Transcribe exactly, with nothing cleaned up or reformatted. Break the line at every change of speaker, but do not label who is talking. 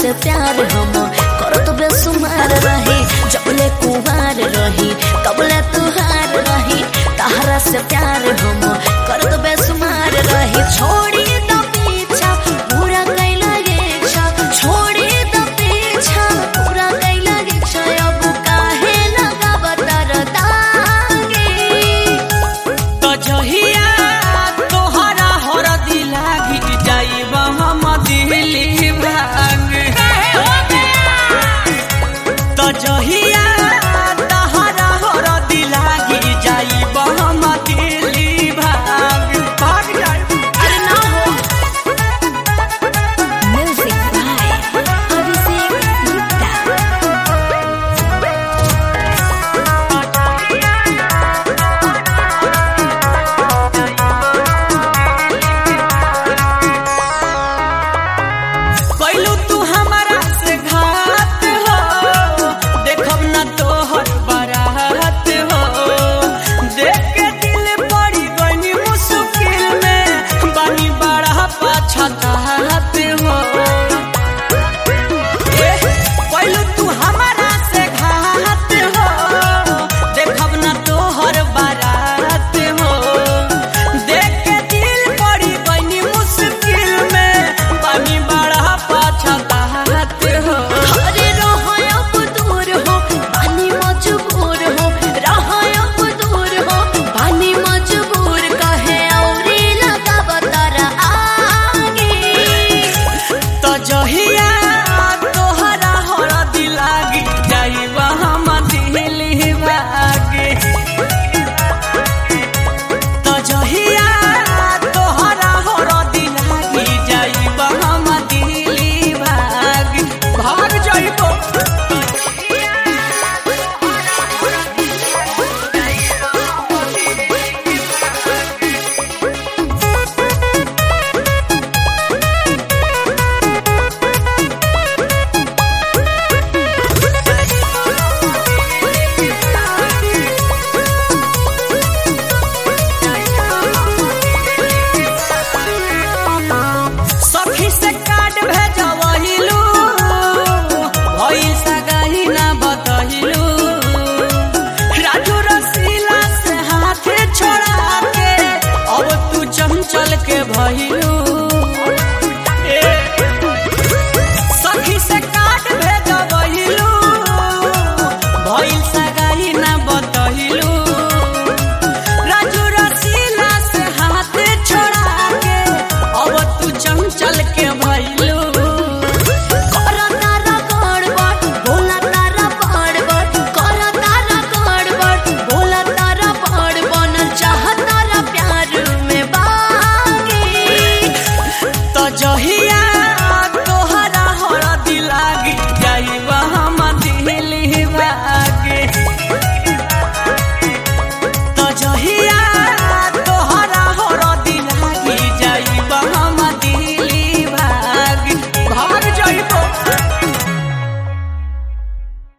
से प्यार हम करत बेसुमार रही जबले कुमार रही तबले तुहार रही तहरा से प्यार हम करत बेसुमार रही छोड़ी दो पीछा पूरा कैला इच्छा छोड़ी दो पीछा पूरा कैला इच्छा अब काहे लगा बतर दागे
तो जहिया तोहरा हर दिलागी जाइब हम दिल्ली भाग तो जहिया तोहरा हर दिलागी जाइब हम दिल्ली भाग भाग जाइब।
अरे ना हो म्यूजिक बाय अभिषेक गुप्ता
कैलू तू हमारा से घात हो देखब न तोहर बारात हो देख के दिल पड़ी गई मुश्किल में बानी बड़ा पछतात हो कैलू तू हमारा से घात हो देखब न तोहर बारात हो देख के दिल पड़ी गई मुश्किल में बानी बड़ा पछतात हो।
अरे रहो अब दूर हो पानी मजबूर हो रहो अब दूर हो पानी मजबूर कहे औरी लगा बतर आगे
तो जहिया तोहरा हर दिलागी जाइब हम दिल्ली भागे तो जहिया तोहरा हर दिलागी जाइब हम दिल्ली भाग भाग जाइब। सखी से कार्ड भेजवहिलू भइल सगाई ना बतहिलू राजू रसीला से हाथ छोड़ा के अब तू चंचल के भइलू